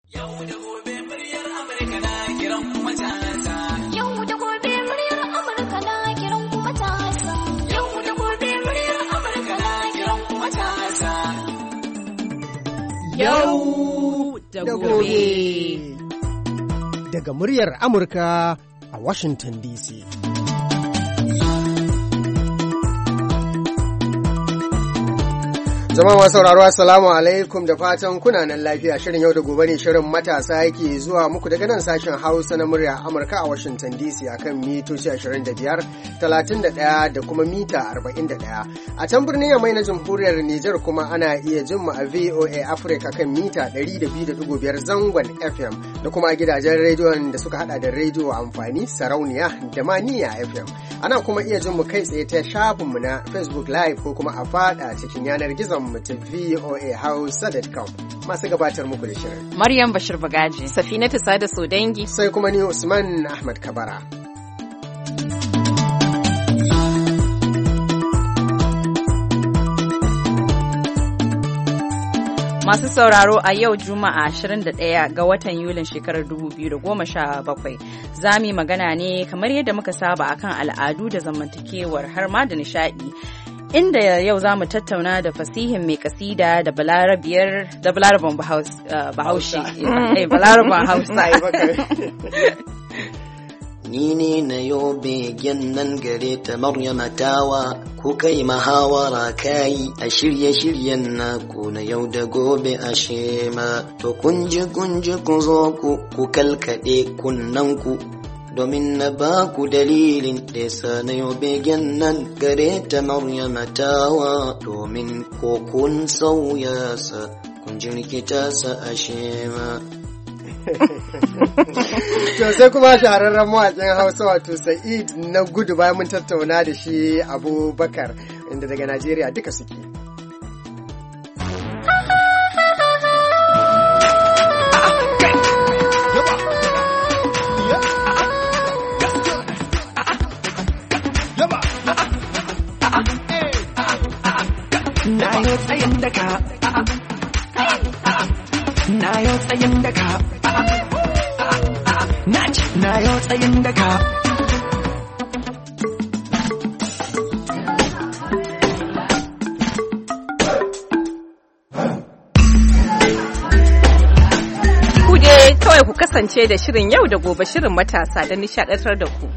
Yau da gobe muryar Amurka na kiran kuma matasa. Yau da gobe muryar Amurka na kiran kuma matasa. Yau da gobe muryar Amurka na kiran kuma matasa. Yau da gobe. Daga muryar Amurka a Washington DC. Jama'a masu sauraro assalamu alaikum da fatan kuna nan lafiya. Shirin yau da gobe ne shirin matasa yake zuwa muku daga nan sashen Hausa na murya Amurka a Washington DC akan mitoci 25, 31 da kuma mita 41. A can birnin Yamai na Jamhuriyar Nijar kuma ana iya jin mu a VOA Africa kan mita 102.5 zangon FM da kuma gidajen rediyon da suka hada da rediyo amfani sarauniya da maniya FM. Ana kuma iya jin mu kai tsaye ta shafinmu na Facebook Live ko kuma a fada cikin yanar gizon mu ta voahausa.com. Masu gabatar muku da shirin Maryam Bashir Bagaji, Safinatu Sada Sodangi, sai kuma ni Usman Ahmad Kabara. Masu sauraro a yau Juma'a 21 ga watan Yulin shekarar 2017 za mu yi magana ne kamar yadda muka saba akan al'adu da zamantakewar har ma da nishadi. Inda yau za mu tattauna da fasihin mai kasida da balaraban bahaushe. Balaraban Hausa. Ni ne na yobe nan gare ta Maryama tawa, ku kai mahawara kai a shirye-shiryen naku na yau da gobe a shema. To kunji ku zo ku kalkaɗe kunnanku, domin na ba ku dalilin da yasa na yobe nan gare ta Maryama tawa, domin ko kun sauya sa kun jirkita sa a shema. To sai kuma shahararren mawaƙin Hausa wato Sa'id na gudu bayan mun tattauna da shi Abubakar inda daga Najeriya duka suke. Na yau tsayin daka. Na yau tsayin daka. Na yau tsayin daka. Ku dai kawai ku kasance da shirin yau da gobe shirin matasa don nishaɗantar da ku.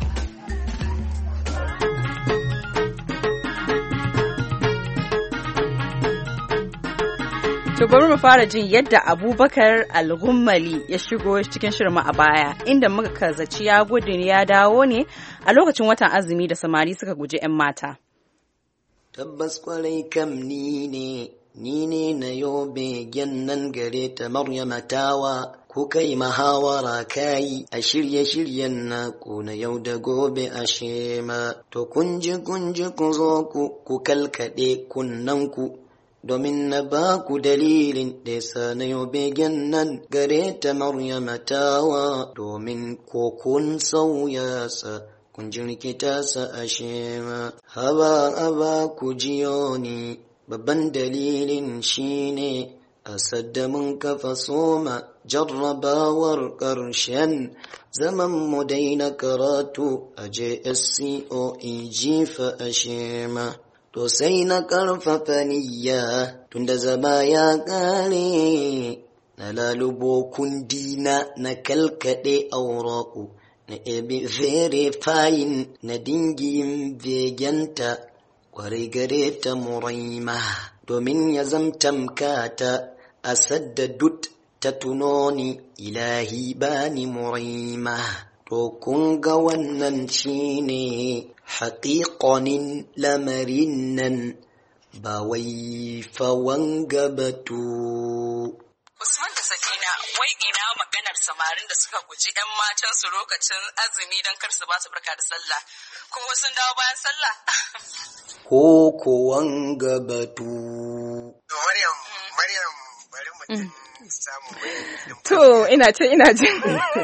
To bari mu fara jin yadda Abubakar Al-Gummali ya shigo cikin shirin a baya, inda muka zaci ya gudu ya dawo ne a lokacin watan azumi da samari suka guji 'yan mata. Tabbas kwarai kam ni ne na yobe nan gare ta Maryama tawa, ku kai mahawara kai a shirye-shiryen naku na yau da gobe a shema. To kunji ku zo ku kalkaɗe kunnanku, domin na ba ku dalilin da yasa na yobe nan gare ta Maryama tawa, domin ko kun sauya sa kun jirkita sa a shema. Haba ku jiyo ni, babban dalilin shine a sadda mun kafa soma jarrabawar ƙarshen zaman mu daina karatu a JSCOE jifa a shema. To sai na ƙarfafa niyya tunda zama ya ƙare, na lalubo kundina na kalkaɗe auraku, na ebe verifying na dingin begenta kwarai gare ta Muraima, domin ya zamtamkata a sadda dut ta tunoni ilahi bani Muraima. To kun ga wannan shine haƙiƙonin lamarin nan, ba wai fawan gabatu. Usman da Sakina, wai ina maganar samarin da suka guji 'yan matan su lokacin azumi don kar su ba su barka da sallah, ko sun dawo bayan sallah? Ko kowan gabatu. Maryam bari mu To ina jin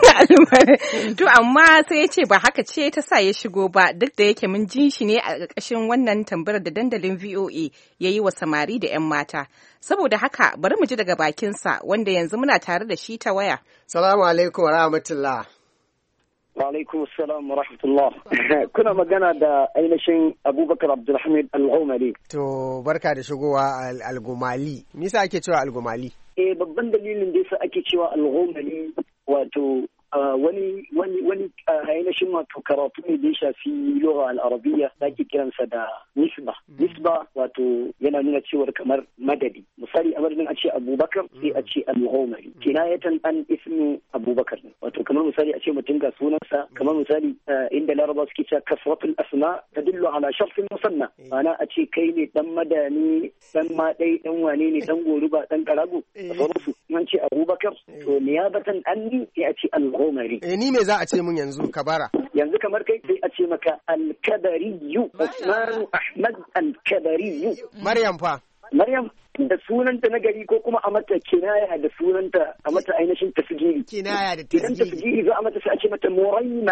to amma sai ya ce ba haka ce ta sa ya shigo ba duk da yake mun ji shi ne a ƙarƙashin wannan tambayar da dandalin VOA ya yi wa samari da 'yan mata. Saboda haka bari mu ji daga bakinsa wanda yanzu muna tare da shi ta waya. Salamu alaikum wa rahmatullah. Wa alaikum assalam wa rahmatullah. Kuna magana da ainihin Abubakar Abdulhamid Al-Umari. To barka da shigowa Al-Gumali. Nisa ake cewa Al-Gumali? Babban dalilin da yasa ake cewa Al-Umari wato wani ainihin wato karatu ne da ya shafi lugha al-arabiyya da ake kiransa da nisba. Nisba wato yana nuna cewar kamar madadi. Misali a madadin a ce Abubakar sai a ce Al-Umari. Kinayatan an ismu Abubakar. Wato kamar misali a ce mutum ga sunansa, kamar misali inda Laraba suke cewa kasratul asma tadullu ala sharfin musanna. Ma'ana a ce kai ne dan madani, dan madai, dan wane ne, dan goruba, dan karago. Da sauransu. An ce Abubakar to niyabatan anni sai a ce Al-Umari. Ni me za a ce mun yanzu kabara? Yanzu kamar kai sai a ce maka Al-Kabariyu, Usman Ahmad Al-Kabariyu. Maryam fa? Maryam da sunanta na gari ko kuma a mata kinaya da sunanta a mata ainihin tasgiri. Kinaya da tasgiri. Idan tasgiri za a mata sai a ce mata Muraima.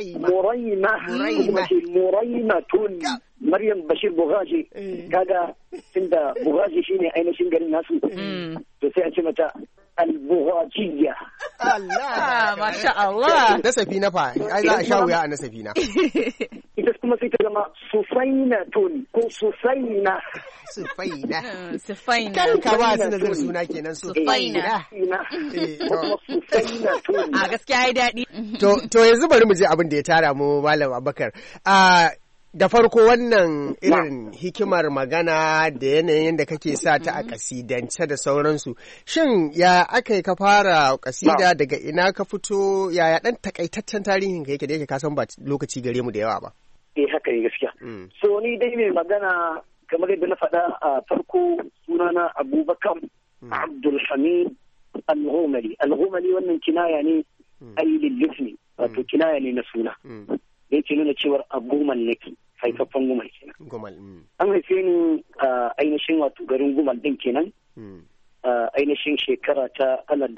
Kuma ce Muraima tun Maryam Bashir Bughaji. Kaga tunda Bughaji shine ainihin garin nasu. To sai a ce mata Al-Bughajiyya. Allah! Masha Allah! Nasafi na fa, ai za a sha wuya a nasafi na. Ita kuma sai ta zama Sufaina tun ko Sufaina. Sufaina. Ka ba su nazar suna kenan Sufaina. Sufaina tun. A gaskiya ya daɗi. To yanzu bari mu je abin da ya tara mu Malam Abubakar. Da farko wannan irin hikimar magana da yanayin da kake sa ta a kasidance da sauransu. Shin ya aka yi ka fara kasida daga ina ka fito yaya ɗan takaitaccen tarihin ka yake da yake ka san ba lokaci gare mu da yawa ba? Haka ne gaskiya. So ni dai mai magana kamar yadda na faɗa a farko sunana Abubakar Abdulhamid Al-Ghumali. Al-Ghumali wannan kinaya ne ayyulil lismi wato kinaya ne na suna. Yake nuna cewar a Gumal nake haifaffen Gumal kenan. Gumal. An haife ni a ainihin wato garin Gumal din kenan. Ainihin shekara ta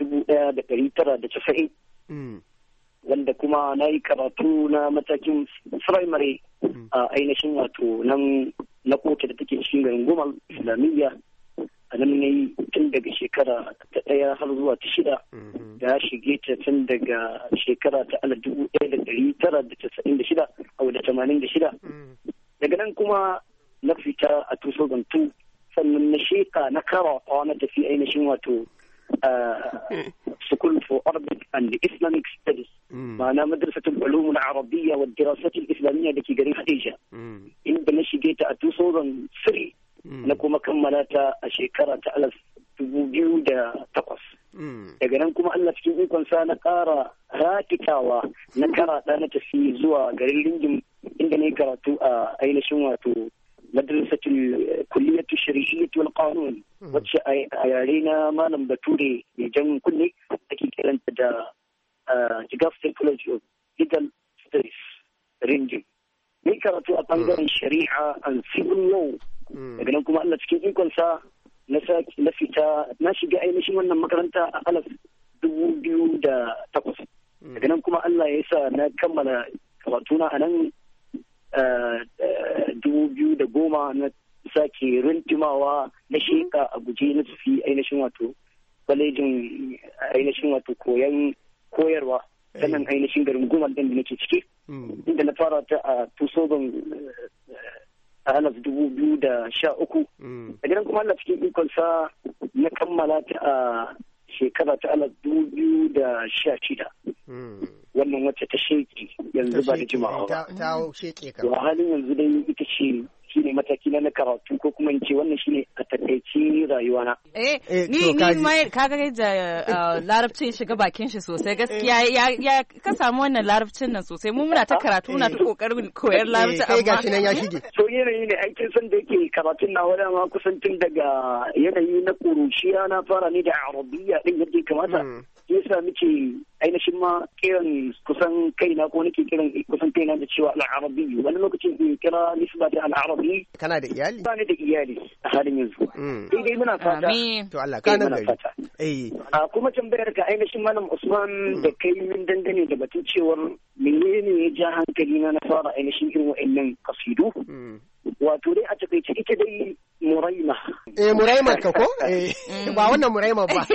1990. Wanda kuma na yi karatu na matakin firamare a ainihin wato nan na kotu da take cikin garin Gumal Islamiyya. A nan ne tun daga shekara ta 1 har zuwa ta 6 da shige ta tun daga shekara ta 1996 a wadda 86. Daga nan kuma na fita a 2002 sannan na sheka na karawa na tafi ainihin wato School for Arabic and Islamic Studies ma'ana madrasatul ulum al-arabiyya wa dirasat al-islamiyya da ke garin Hadija inda na shige ta a 2003 na kuma kammala ta a shekara ta 2008. Daga nan kuma Allah cikin ikonsa na ƙara rakitawa na karaɗa na tafi zuwa garin Ringin inda na yi karatu a ainihin wato madrasatul kulliyatu shari'iyyati wal qanun wacce a yare na malam Bature mai jan kunne ake kiranta da Jigawa State College of Legal Studies Ringin. Ni karatu a bangaren shari'a and civil law. Daga nan kuma Allah cikin ikonsa na fita na shiga ainihin wannan makaranta a 2008. Daga nan kuma Allah ya sa na kammala karatuna a nan 2010 na sake rintimawa na sheka a guje na tafi ainihin wato kwalejin ainihin wato koyarwa sannan ainihin garin Gumal din da nake ciki inda na fara ta a 2013. Daga nan kuma Allah cikin ikonsa na kammala ta a shekara ta 2016. Wannan wacce ta sheke yanzu ba da jima'a ba. Ta sheke ka. A halin yanzu dai ita ce shine mataki na karatu ko kuma in ce wannan shine a takaice rayuwana. Ni mai kaga da larabcin shiga bakin shi sosai gaskiya ya ka samu wannan larabcin nan sosai mu muna ta karatu muna ta kokarin koyar larabci amma gashi nan ya shige. So yanayi ne aikin san da yake karatun na wani ma kusan tun daga yanayi na kuruciya na fara ne da arabiyya din yadda kamata yasa muke ainihin ma kiran kusan kaina ko nake kiran kusan kaina da cewa al-arabi wani lokacin in kira nisba da al-arabi. Kana da iyali? Ba ni da iyali a halin yanzu. Sai dai muna fata. To Allah ka nan gari. Kuma tambayar ka ainihin Malam Usman da kai min dangane da batun cewar menene ya ja hankali na fara ainihin irin wa'annan kasidu. Wato dai a takaice ita dai Muraima. Muraima ka ko? Ba wannan Muraima ba.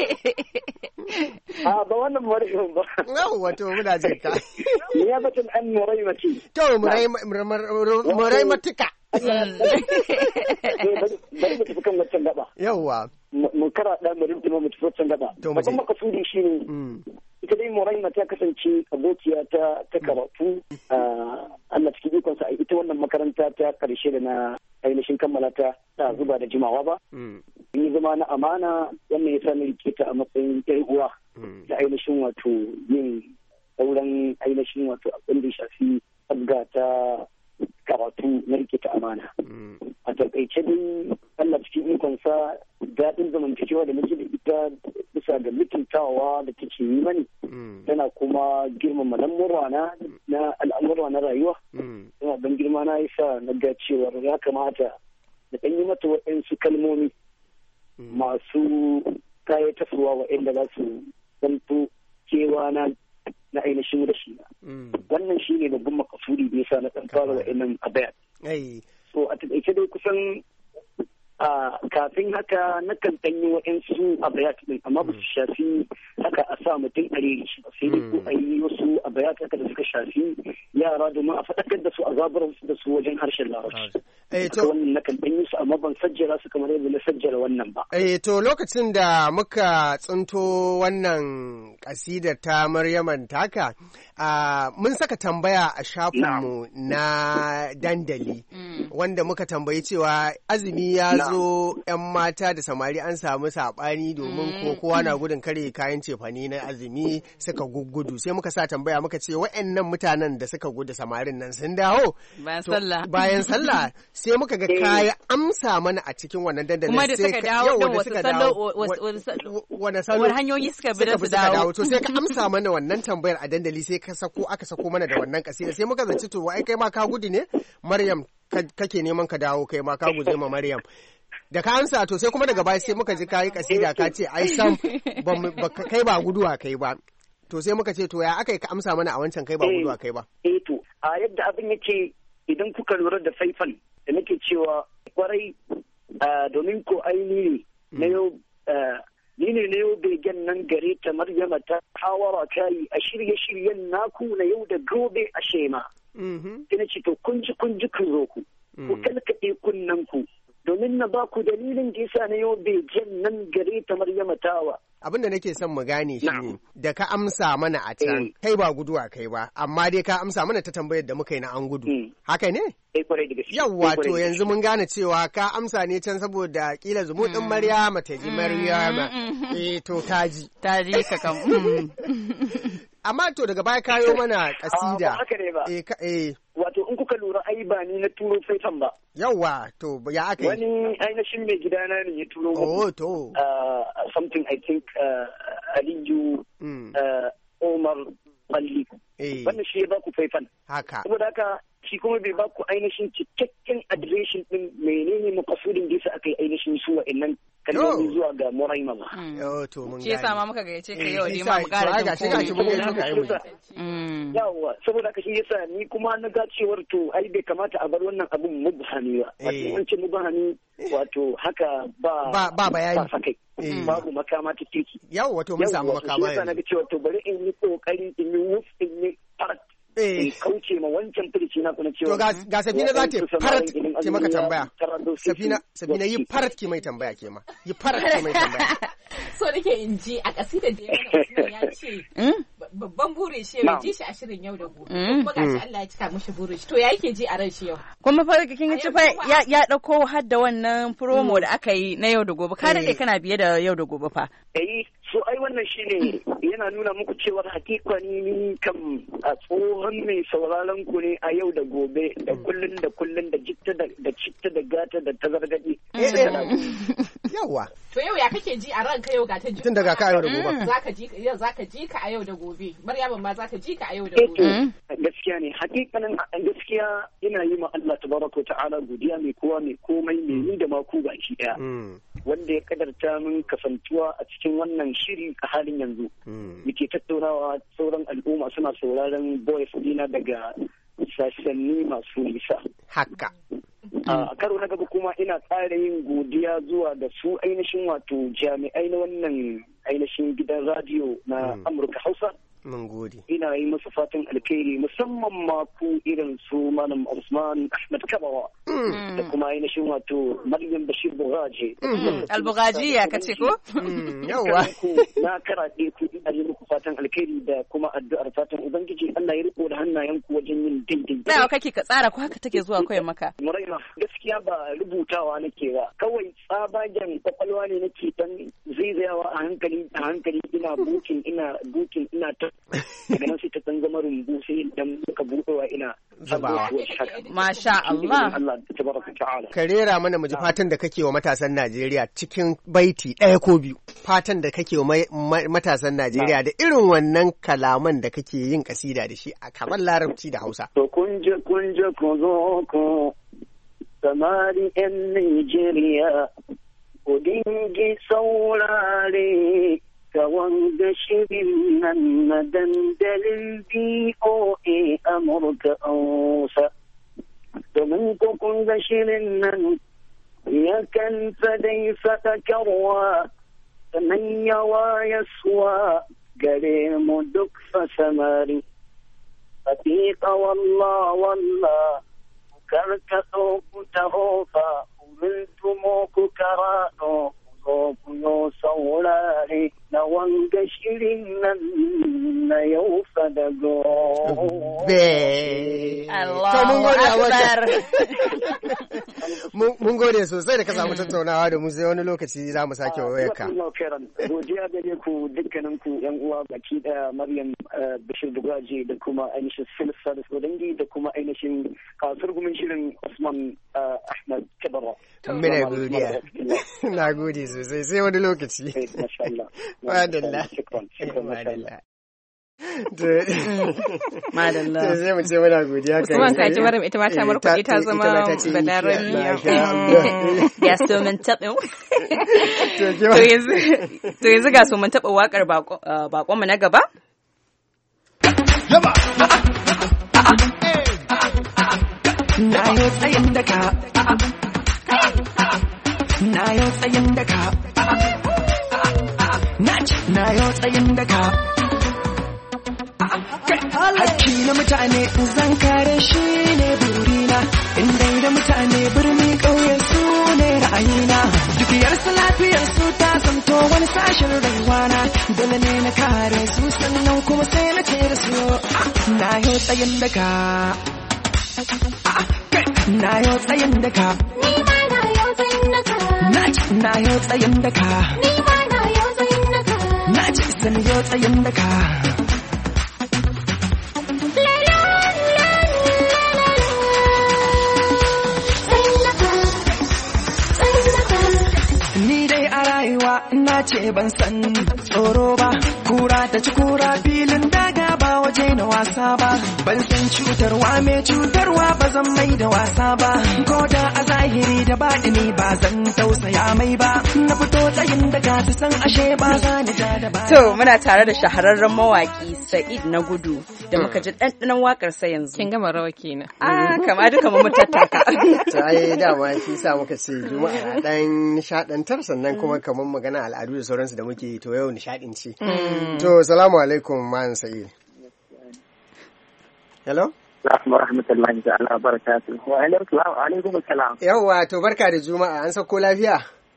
Ba wannan Muraima ba. Wato muna jin ka. Ya batun an Muraima ce. To Muraima tuka. Bari mu tafi kan wancan gaba. Yawwa. Mu karaɗa mu rinjima mu tafi wancan gaba. Babban makasudi shi ne. Ita dai Muraima ta kasance abokiya ta karatu. Allah cikin ikonsa a ita wannan makaranta ta karshe da na ainihin kammala ta zuba da jimawa ba. Yi zama na amana wannan ya sami rike ta a matsayin ƴar uwa da ainihin wato yin sauran ainihin wato abin da shafi sabga ta karatu na rike ta amana. A takaice dai Allah cikin ikonsa daɗin zamantakewa da nake da ita bisa ga mutuntawa da take yi mani. Tana kuma girmama lamurwa na al'amurwa na rayuwa. Tana ban girma na yasa na ga cewar ya kamata da ɗan yi mata waɗansu kalmomi masu kayatarwa waɗanda za su zanto kewa na ainihin da shi. Wannan shi ne babban makasudi da yasa na ɗan fara waɗannan abayat. So a taƙaice dai kusan kafin haka na kan ɗanyi waɗansu abayat ɗin amma ba su shafi haka a sa mutum a rere shi ba sai dai ko a yi wasu abayat haka da suka shafi yara domin a faɗakar da su a zaburar da su wajen harshen larabci. Wannan na kan ɗanyi su amma ban sajjara su kamar yadda na sajjara wannan ba. To lokacin da muka tsinto wannan kasidar ta Maryaman taka mun saka tambaya a shafinmu na dandali wanda muka tambayi cewa azumi ya zo 'yan mata da samari an samu saɓani domin ko kowa na gudun kare kayan cefane na azumi suka gugudu sai muka sa tambaya muka ce wa'annan mutanen da suka gudu samarin nan sun dawo bayan sallah sai muka ga kaya amsa mana a cikin wannan dandalin kuma da suka dawo don wasu salo wani hanyoyi suka bi da su dawo to sai ka amsa mana wannan tambayar a dandali sai aka sako mana da wannan kasida sai muka zaci to ai kai ma ka gudu ne Maryam kake neman ka dawo kai ma ka guje ma Maryam da ka amsa to sai kuma daga baya sai muka ji kayi kasida ka ce ai sam kai ba guduwa kai ba to sai muka ce to ya aka yi ka amsa mana a wancan kai ba guduwa kai ba to a yadda abin yake idan kuka lura da faifan da nake cewa kwarai domin ko aini na yau ni ne na yau begen nan gare ta Maryama ta hawara kayi a shirye-shiryen naku na yau da gobe a shema. Ina ce to kun ji ku zo ku kalkaɗe kunnen ku domin na ba ku dalilin da yasa na yau begen nan gare ta Maryama tawa. Abin da nake son mu gane shi ne da ka amsa mana a can kai ba guduwa kai ba amma dai ka amsa mana ta tambayar da muka yi na an gudu haka ne? Yawwa to yanzu mun gane cewa ka amsa ne can saboda kila zumuɗin Maryama ta ji Maryama to taji ka kam amma to daga baya kayo mana kasida wato in kuka lura ai ba ni na turo faifan ba yawwa to ya aka yi wani ainihin mai gidana ne ya turo to something I think Aliyu Omar Balli wannan shi ya ba ku faifan haka saboda haka shi kuma bai ba ku ainihin cikakken adireshin din menene makasudin da yasa aka yi ainihin su wa'annan kalmomi zuwa ga Muraima ba. To mun shi yasa ma muka gayyace ka yau ne ma mu ƙara jin yawa saboda haka shi yasa ni kuma na ga cewar to ai bai kamata a bar wannan abun mubhami ba. Wato an ce mubhami wato haka ba bayani ba sakai. Babu makama ta kirki. Yawa wato mun samu makama. Shi yasa na ga cewa to bari in yi kokari in yi wuf in yi farat. Kauce ma wancan firci na kuna cewa. To ga Safina za ta farat ke maka tambaya. Safina yi farat ke mai tambaya ke ma. Yi farat ke mai tambaya. So nake in ji a kasidar da ya ce babban burin shi ya ji shi a shirin yau da gobe. Kuma gashi Allah ya cika mishi burin shi. To ya yake ji a ran shi yau. Kuma fa kin ci fa ya dauko har da wannan promo da aka yi na yau da gobe. Ka dade kana biye da yau da gobe fa. So ai wannan shine yana nuna muku cewar hakikani ni kam a tsohon mai sauraron ku ne a yau da gobe da kullun da jitta da citta da gata da tazargadi. Yawwa. To yau ya kake ji a ranka yau ga ta ji? Tun daga ka yau da gobe. Zaka ji ka a yau da gobe. Maryam ma za ta ji ka a yau da gobe. Gaskiya ne, hakikanin gaskiya ina yi ma Allah tabaraka ta'ala godiya mai kowa mai komai mai ni da ma ku baki daya. Wanda ya kadarta min kasantuwa a cikin wannan shiri a halin yanzu. Muke tattaunawa sauran al'umma suna sauraron voice dina daga sassanni masu nisa. Haka. A karo na gaba kuma ina ƙara yin godiya zuwa da su ainihin wato jami'ai na wannan ainihin gidan radiyo na Amurka Hausa. Mun gode. Ina yi musu fatan alkhairi musamman ma ku irin su Malam Usman Ahmad Kabawa da kuma ainihin wato Maryam Bashir Bugaje. Al-Bugaji ya kace ko? Yawwa. Na karaɗe ku ina yi muku fatan alkhairi da kuma addu'ar fatan Ubangiji Allah ya riko da hannayenku wajen yin daidai. Dawa kake ka tsara ko haka take zuwa koyar maka? Muraima gaskiya ba rubutawa nake ba. Kawai tsabagen kwakwalwa ne nake dan zaizayawa a hankali ina bukin ina ta daga nan sai ta san zama rumbu sai idan muka buɗewa ina zubawa. Masha Allah. Ka rera mana muji fatan da kake wa matasan Najeriya cikin baiti ɗaya ko biyu. Fatan da kake wa matasan Najeriya da irin wannan kalaman da kake yin kasida da shi a kamar Larabci da Hausa. To kun je ku zo ku samari 'yan Nijeriya ku dingi saurare ga wanga shirin nan na dandalin BOA Amurka Hausa. Domin ko kun ga shirin nan yakan dai sadakarwa sannan yawa yasuwa gare mu duk fasamari. Haƙiƙa wallah karkaɗo ku taho fa kumin tumo ku karaɗo ku yo saurare na wanga shirin nan na yau fadago. Allahu Akbar. Mun gode sosai da ka samu tattaunawa da mu sai wani lokaci za mu sake wayarka. Godiya gare ku dukkanin ku yan uwa baki da Maryam Bashir Bugaje da kuma ainihin Silsa da Sodangi da kuma ainihin surgumin shirin Usman Ahmad Kabara. Muna godiya. Na gode sosai sai wani lokaci. Madalla. Madalla. Sai mu ce muna godiya kai. Usman kaji Maryam ita ma ta markuɗe ta zama balarabiya. Ya so mun taɓa. To yanzu ga so mun taɓa waƙar baƙonmu na gaba. Na yau tsayin daka. Na yau tsayin daka. Na yau tsayin daka. Hakki na mutane zan kare shi ne burina, inda da mutane birni ƙauye su ne ra'ayina. Dukiyarsu lafiyarsu ta zamto wani sashen rayuwana, dole ne na kare su sannan kuma sai na ce da su na yau tsayin daka. Na yau tsayin daka. Ni ma na yau tsayin daka. Na yau tsayin daka. Ni ma na yau tsayin daka. Na ci san yau tsayin daka. Na ce ban san tsoro ba, kura ta ci kura filin daga ba waje na wasa ba, ban san cutarwa mai cutarwa ba zan mai da wasa ba, ko da a zahiri da baɗini ba zan tausaya mai ba, na fito tsayin daga su san ashe ba za ni ja da ba. To muna tare da shahararren mawaki Sa'id na Gudu da muka ji ɗanɗanon wakar sa yanzu. Kin gama rawa kenan. Kama duka mu tattaka. To ai dama shi sa muka ce Juma'a dan nishadantar sannan kuma kamar magana al'adu da sauransu da muke to yau nishadin ce. To salamu alaikum man Sa'id. Hello? Assalamu rahmatullahi ta'ala barakatuh. Wa alaikum assalam. Yawwa to barka da Juma'a an sako lafiya?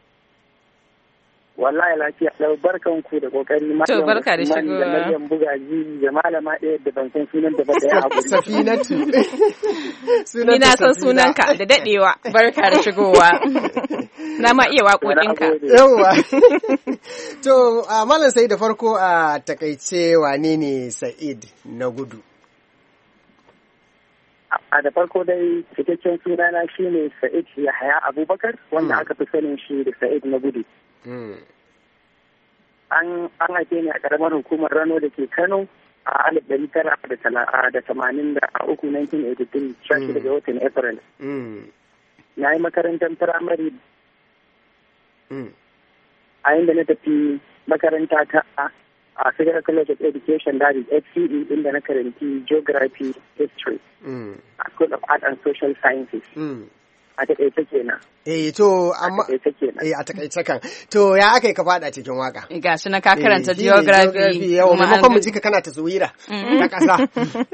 Wallahi lafiya lau barkan ku da kokari to barka da shigowa da Maryam Bugaji da malama ɗaya da ban san sunan da ba da hakuri Safinatu ni na san sunanka da dadewa barka da shigowa na ma iya waƙoƙinka yawa to malam Sa'id da farko a takaice wane ne Sa'id na Gudu? A da farko dai cikakken sunana shine Sa'id Yahaya Abubakar wanda aka fi sanin shi da Sa'id na gudu. An haife ni a karamar hukumar Rano da ke Kano a 1983 shashi daga watan April. Na yi makarantar firamare a inda na tafi makaranta ta a Federal College of Education, that is FCE, inda na karanti Geography, History, a School of Art and Social Sciences. A takaice kenan. To amma a takaice kan. To ya aka yi ka fada cikin waka? Gashi na ka karanta Geography. Yau maimakon mu ji ka kana taswira ta kasa.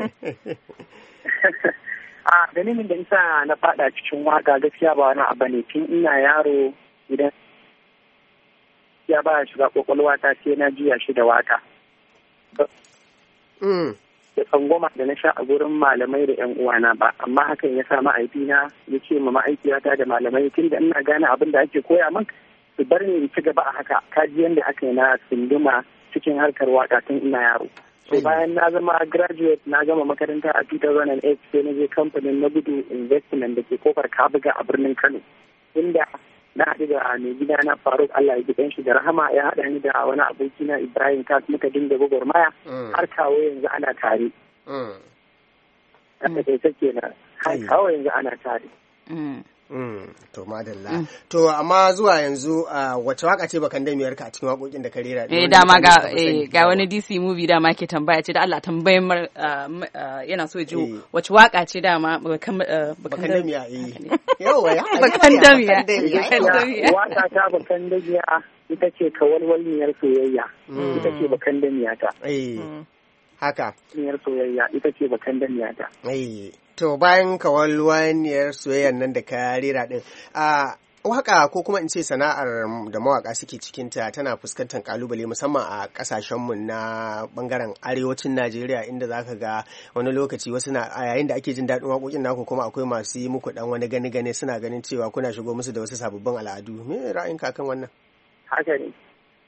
Dalilin da isa na fada cikin waka gaskiya ba wani abu ne, tun ina yaro idan ya ba shiga kwakwalwa ta sai na juya shi da waka. Da tsangwama da na sha a gurin malamai da yan uwana ba, amma hakan ya sa ma'aikina ya ce ma ma'aikiyata da malamai tun da ina gane abin da ake koya min su bar ni in ci gaba a haka, kaji yadda aka yi na tsunduma cikin harkar waka tun ina yaro. So bayan na zama graduate na gama makaranta a 2008 sai na je kamfanin na gudu investment da ke kofar Kabuga a birnin Kano, inda na haɗu da mai gida na Faruk Allah ya gidan shi da rahama, ya haɗa ni da wani abokina Ibrahim Kas, muka dinga gwagwarmaya har kawo yanzu ana tare. Haka dai take na har kawo yanzu ana tare. To madalla. To amma zuwa yanzu wace waka ce bakan damiyar ka a cikin waƙoƙin da ka rera? Dama ga wani DC movie dama ke tambaya ce da Allah tambayin yana so ji wace waka ce dama bakan damiya. Yawa ya. Bakan damiya. Waka ta bakan damiya ita ce kawalwalniyar soyayya. Ita ce bakan damiya ta. Haka. Niyar soyayya ita ce bakan damiya ta. To bayan kawalwaniyar soyayyar nan da ka rera din, waka ko kuma in ce sana'ar da mawaka suke cikinta tana fuskantar kalubale musamman a kasashenmu na bangaren arewacin Najeriya, inda zaka ga wani lokaci wasu na a yayin da ake jin daɗin waƙoƙin naku kuma akwai masu yi muku dan wani gani suna ganin cewa kuna shigo musu da wasu sababbin al'adu. Me ra'ayinka kan wannan? Haka ne.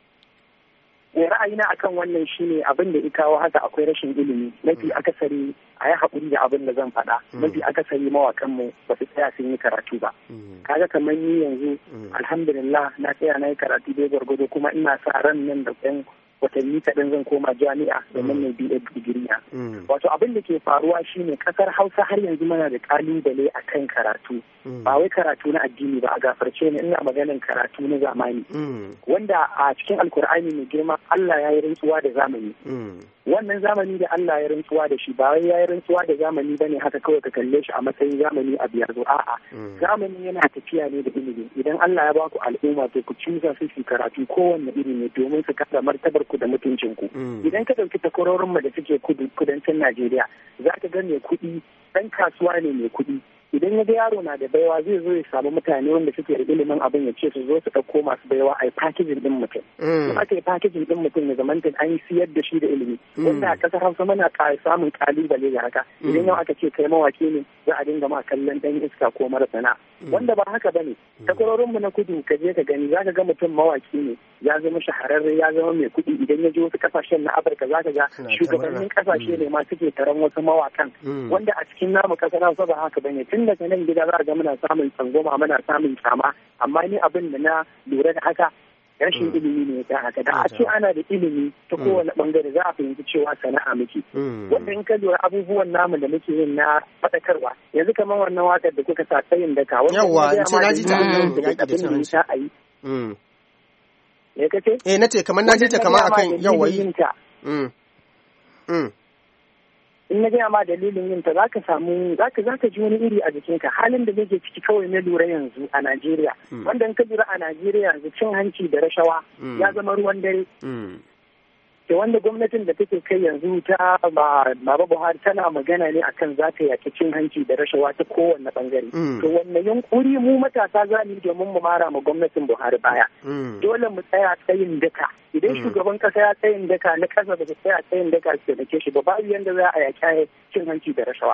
Ra'ayina akan wannan shine abin da ya kawo haka akwai rashin ilimi. Mafi akasari a yi haƙuri da abin da zan faɗa. Mafi akasari mawakanmu ba su tsaya sun yi karatu ba. Kaga kamar ni yanzu alhamdulillah na tsaya na yi karatu dai gwargwado, kuma ina sa ran nan da ɗan watanni kaɗan zan koma jami'a domin na BA digiri na. Wato abin da ke faruwa shine kasar Hausa har yanzu mana da kalubale a kan karatu. Ba wai karatu na addini ba, a gafarce ne, ina maganin karatu na zamani. Wanda a cikin Alkur'ani mai girma Allah ya yi rantsuwa da zamani. Wannan zamani da Allah ya rantsuwa da shi ba wai ya yi rantsuwa da zamani bane haka kawai ka kalle shi a matsayin zamani a biyar zo, a'a zamani yana tafiya ne da ilimi. Idan Allah ya baku al'umma to ku cusa su karatu kowanne iri ne domin su kada martabar ku da mutuncin ku. Idan ka dauki takwarorin mu da suke kudancin Najeriya, za ka ga mai kuɗi ɗan kasuwa ne mai kuɗi. Idan ya ga yaro na da baiwa zai zo ya samu mutane wanda suke da ilimin abin ya ce su zo su ɗauko masu baiwa a yi fakijin ɗin mutum. In aka yi fakijin ɗin mutum ya zamanta an yi siyar da shi da ilimi. Wanda a ƙasar Hausa muna samun ƙalubale ga haka. Idan yau aka ce kai mawaki ne za a dinga ma kallon ɗan iska ko mara sana'a. Wanda ba haka ba ne. Takwarorinmu na kudu ka je ka gani za ka ga mutum mawaki ne ya zama shahararre ya zama mai kuɗi. Idan ya je wasu ƙasashen na Afirka za ka ga shugabannin ƙasashe ne ma suke taron wasu mawakan. Wanda a cikin namu ƙasar Hausa ba haka ba ne. Tun daga nan gida za a ga muna samun tsangwama muna samun kyama, amma ni abin da na lura da haka rashin ilimi ne ta haka. Da a ce ana da ilimi ta kowane bangare za a fahimci cewa sana'a muke. Wanda in ka lura abubuwan namu da muke yin na faɗakarwa yanzu kamar wannan wakar da kuka sa tsayin daka yawa in ce na ji ta abin da a yi. Me kace? Na ce kamar na ji ta kamar akan yawa yi. In na gaya ma dalilin yin ta zaka ji wani iri a jikinka. Halin da nake ciki kawai na lura yanzu a Najeriya, wanda in ka lura a Najeriya yanzu cin hanci da rashawa ya zama ruwan dare. Da wanda gwamnatin da take kai yanzu ta Baba Buhari tana magana ne akan za ta yaki cin hanci da rashawa ta kowanne bangare. To wannan yunkuri mu matasa za mu yi domin mu mara ma gwamnatin Buhari baya. Dole mu tsaya tsayin daka. Idan shugaban kasa ya tsayin daka na kasa da tsaya tsayin daka su da ke shi ba babu yanda za a yaki cin hanci da rashawa.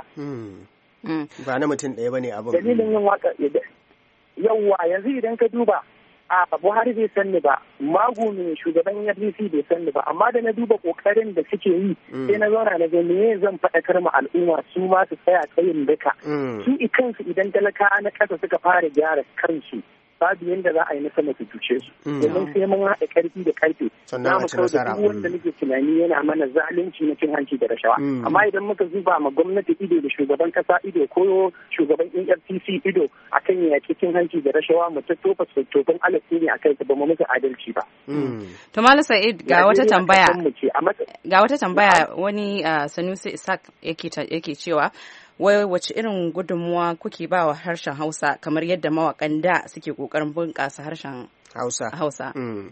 Ba na mutum ɗaya bane abin. Dalilin yin waka yawwa yanzu idan ka duba a Buhari bai sanni ba, Magu ne shugaban FDC bai sanni ba, amma da na duba kokarin da suke yi sai na zauna na ga me zan faɗakar ma al'umma su ma su tsaya tsayin daka. Su kansu idan talaka na ƙasa suka fara gyara kansu babu yadda za a yi na sama su cuce su. Domin sai mun haɗa ƙarfi da ƙarfe. Za mu kawo da duk wanda muke tunani yana mana zalunci na cin hanci da rashawa. Amma idan muka zuba ma gwamnati ido da shugaban ƙasa ido ko shugaban EFCC ido akan yaƙi cin hanci da rashawa mu ta tofa tofin alaƙi ne a kai ba mu musu adalci ba. To Malam Sa'id ga wata tambaya. Ga wata tambaya wani Sanusi Isaac yake cewa wai wace irin gudunmuwa kuke ba wa harshen Hausa kamar yadda mawakan da suke kokarin bunƙasa harshen Hausa?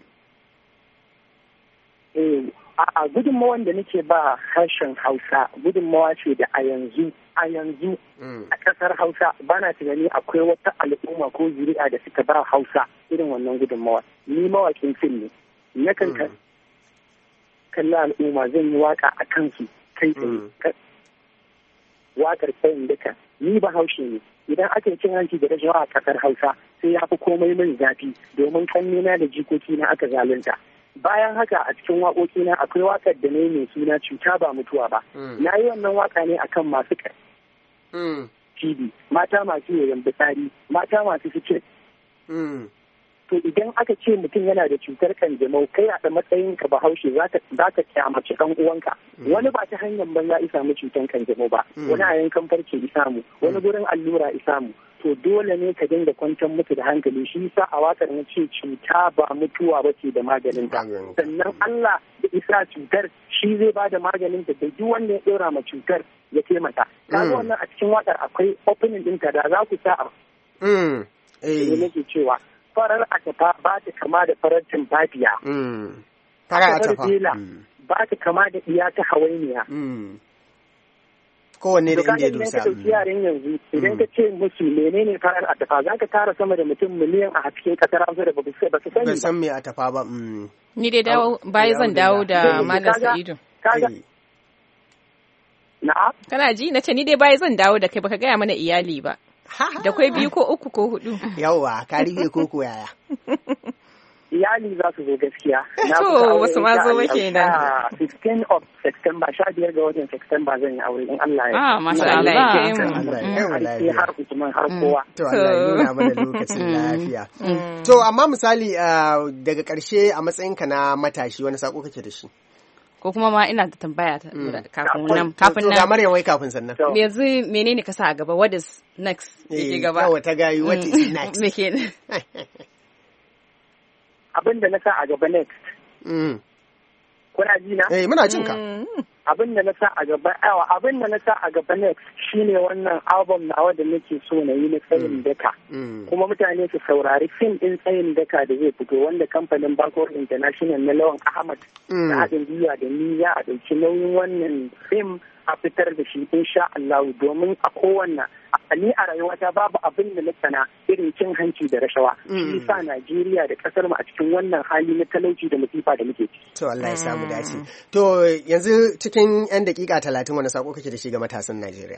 A gudunmawan da nake ba harshen Hausa gudunmawa ce da a yanzu a ƙasar Hausa bana tunani akwai wata al'umma ko zuri'a da suka ba Hausa irin wannan gudunmawa. Ni mawakin fim ne, nakan kalli al'umma zan yi waka a kansu kai tsaye. Wakar tsayin duka ni Bahaushe ne, idan aka yi cin hanci da rashawa a ƙasar Hausa sai ya fi komai min zafi domin kannena da jikokina aka zalunta. Bayan haka a cikin waƙoƙina akwai waƙar da na yi mai suna cuta ba mutuwa ba. Na yi wannan waƙa ne akan masu TV, mata masu yoyon fitsari, mata masu fikir. To idan aka ce mutum yana da cutar kanjamau kai a matsayin ka Bahaushe za ka kyamaci ɗan uwanka. Wani ba ta hanyar banza ya samu cutar kanjamau ba, wani a yankan farce ya samu, wani gurin allura ya samu. To dole ne ka dinga kwantar musu da hankali, shi yasa a wakar na ce cuta ba mutuwa ba ce da maganin ta. Sannan Allah da isa cutar shi zai ba da maganin ta da duk wanda ya ɗora ma cutar ya taimaka. Kaga wannan a cikin wakar akwai opening ɗinta da za ku sa a. Nake cewa farar atafa ba ta kama da farar tumfafiya. Farar atafa. Ba ta kama da iya ta hawainiya. Kowanne da inda ya dosa. Idan ka ɗauki yaren yanzu, idan ka ce musu menene farar atafa, za ka tara sama da mutum miliyan a cikin ƙasar Hausa da ba su sani ba. Ban san me atafa ba. Ni dai baya zan dawo da Malam Sa'idu. Na'am. Kana ji na ce ni dai baya zan dawo da kai baka gaya mana iyali ba. Da kwai 2 ko 3 ko 4. Yawwa, ka rufe ko yaya. Iyali za su zo gaskiya. To wasu ma zo ba kenan. 15 of September, 15 ga watan September zan yi aure in Allah ya. Masha Allah ya kai mu. Sai har Usman har kowa. To Allah ya nuna mana lokacin lafiya. To amma misali daga ƙarshe a matsayinka na matashi wani sako kake da shi? Ko kuma ma ina da tambaya kafin nan. Ga Maryam wai kafin sannan. Yanzu menene ka sa a gaba? What is next? Yake gaba. Ta gayi what is next? Me kenan? Abin da na sa a gaba next. Kuna ji na? Muna jin ka. Abin da na sa a gaba next shine wannan album nawa da nake so na yi na tsayin daka. Kuma mutane su saurari fim din tsayin daka da zai fito wanda kamfanin Bangkok International na Lawan Ahmad da haɗin gwiwa da ni ya a ɗauki nauyin wannan fim a fitar da shi insha Allah domin a kowanne ni a rayuwata babu abin da na sana irin cin hanci da rashawa shi yasa Najeriya da kasar mu a cikin wannan hali na talauci da musifa da muke ciki. To Allah ya samu dace. To yanzu cikin 'yan dakika 30 wani sako kake da shi ga matasan Najeriya?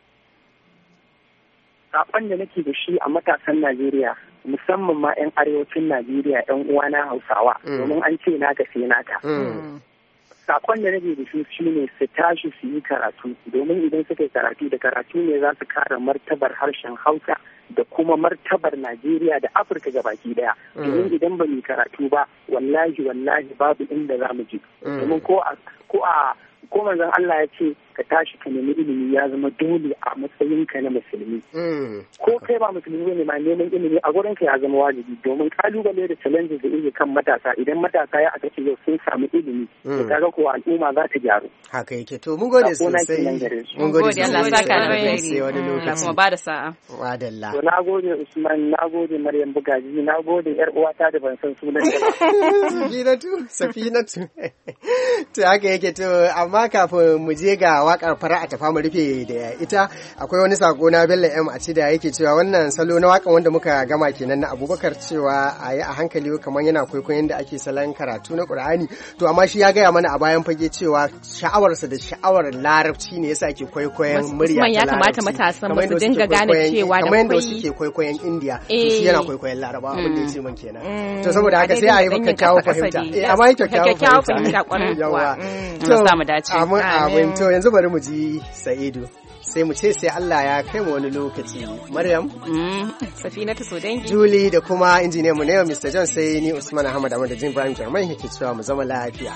Sakon da nake da shi a matasan Najeriya musamman ma 'yan arewacin Najeriya 'yan uwana Hausawa domin an ce naka sai naka. Sakon da nake da shi ne su tashi su yi karatu domin idan suka yi karatu da karatu ne za su kare martabar harshen Hausa da kuma martabar Najeriya da Afirka gabaki daya. Domin idan ba mu karatu ba wallahi babu inda za mu je. Domin ko manzon Allah ya ce ka tashi ka nemi ilimi ya zama dole a matsayinka na musulmi. Ko kai ba musulmi ne ma neman ilimi a gurin ka ya zama wajibi domin kalubale da challenges da yake kan matasa idan matasa ya aka ce yau sun samu ilimi to kaga ko al'umma za ta gyaru. Haka yake to mun gode sosai. Mun gode Allah ya saka alheri. Allah kuma ba da sa'a. Wadalla. To nagode Usman, nagode Maryam Bugaji, nagode yar uwata da ban san sunan ta ba. Safinatu. To haka yake to amma kafin mu je ga wakar fara a tafa mu rufe da ita akwai wani sako na Bello M a ci da yake cewa wannan salo na wakan wanda muka gama kenan na Abubakar cewa a yi a hankali kamar yana kwaikwayon da ake salon karatu na Qur'ani to amma shi ya gaya mana a bayan fage cewa sha'awarsa da sha'awar larabci ne yasa ke kwaikwayon murya ta larabci. Ya kamata matasan mu su dinga gane cewa da kamar yadda wasu ke kwaikwayon India to shi yana kwaikwayon Laraba abin da yace man kenan. To saboda haka sai a yi kyakkyawan fahimta. Amma kyakkyawan fahimta kwarai kuwa. To samu dace. Amin. To yanzu bari mu ji Sa'idu. Sai mu ce sai Allah ya kai mu wani lokaci. Maryam, Safinatu Sodangi, Julie da kuma injiniyan mu ne Mr. John sai ni Usman Ahmad Ahmad da Jim Ibrahim Jarmai yake cewa mu zama lafiya.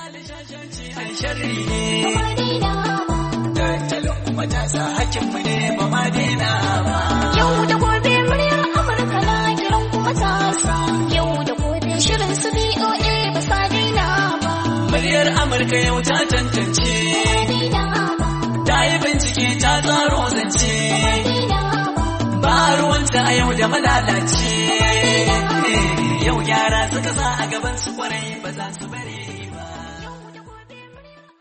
Yau da gobe muryar Amurka na kiran ku matasa. Yau da gobe shirin su BOA ba sa daina ba. Muryar Amurka yau ta tantance. Ta yi bincike ta tsaro zance. Ba ruwanta a yau da malalace. Yau gyara suka sa a gaban su kwarai ba za su bari.